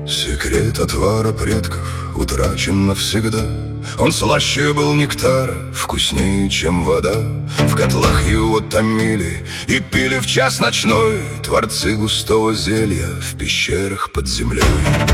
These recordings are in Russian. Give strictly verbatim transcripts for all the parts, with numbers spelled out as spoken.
Секрет отвара предков утрачен навсегда. Он слаще был нектара, вкуснее, чем вода. В котлах его томили и пили в час ночной творцы густого зелья в пещерах под землей.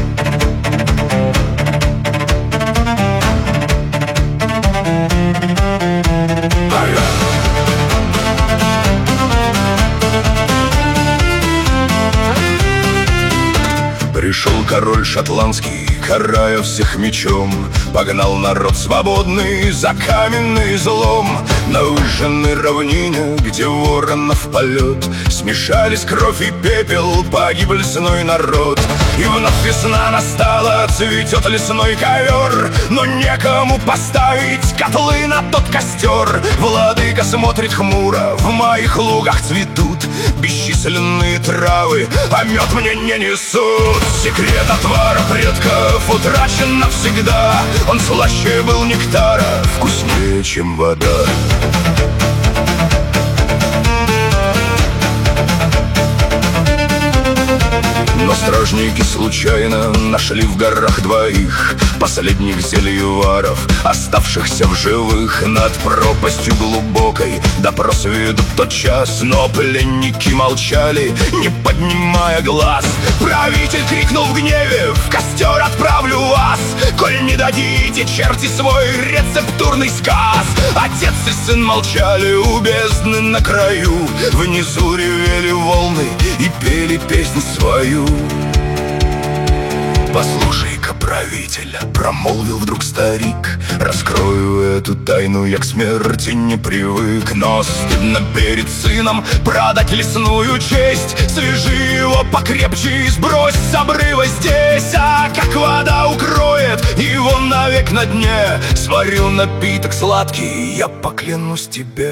Пришел король шотландский, карая всех мечом, погнал народ свободный за каменный злом. На выжженной равнине, где воронов полет, смешались кровь и пепел, погиб лесной народ. И вновь весна настала, цветет лесной ковер, но некому поставить котлы на тот костер. Владыка смотрит хмуро, в моих лугах цветут бесчисленные травы, а мед мне не несут. Секрет отвара предков утрачен навсегда. Он слаще был нектара, вкуснее, чем вода. Но стражники случайно нашли в горах двоих последних зельеваров, оставшихся в живых. Над пропастью глубокой допрос ведут тотчас, но пленники молчали, не поднимая глаз. Правитель крикнул в гневе: в костер отправлю вас, коль не дадите, черти, свой рецептурный сказ. Отец и сын молчали у бездны на краю, внизу ревели волны и пели песнь свою. «Послушай-ка, правитель, — промолвил вдруг старик, — раскрою эту тайну, я к смерти не привык. Но стыдно перед сыном продать лесную честь. Свяжи его покрепче и сбрось с обрыва здесь. А как вода укроет его навек на дне, сварил напиток сладкий, я поклянусь тебе».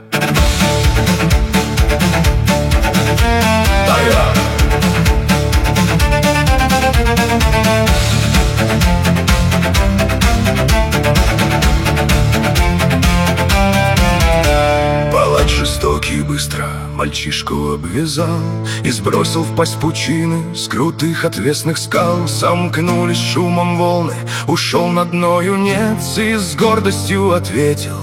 Да я палач жестокий быстро мальчишку обвязал и сбросил в пасть пучины с крутых отвесных скал. Сомкнулись шумом волны, ушел на дно юнец и с гордостью ответил: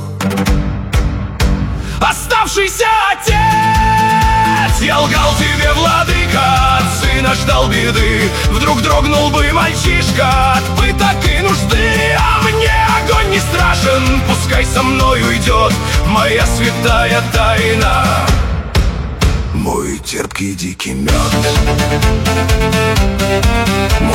«Оставшийся отец! Я лгал тебе, владыка, от сына ждал беды. Вдруг дрогнул бы мальчишка от пыток и нужды. А мне огонь не страшен, пускай со мной уйдет моя святая тайна, мой терпкий дикий мед.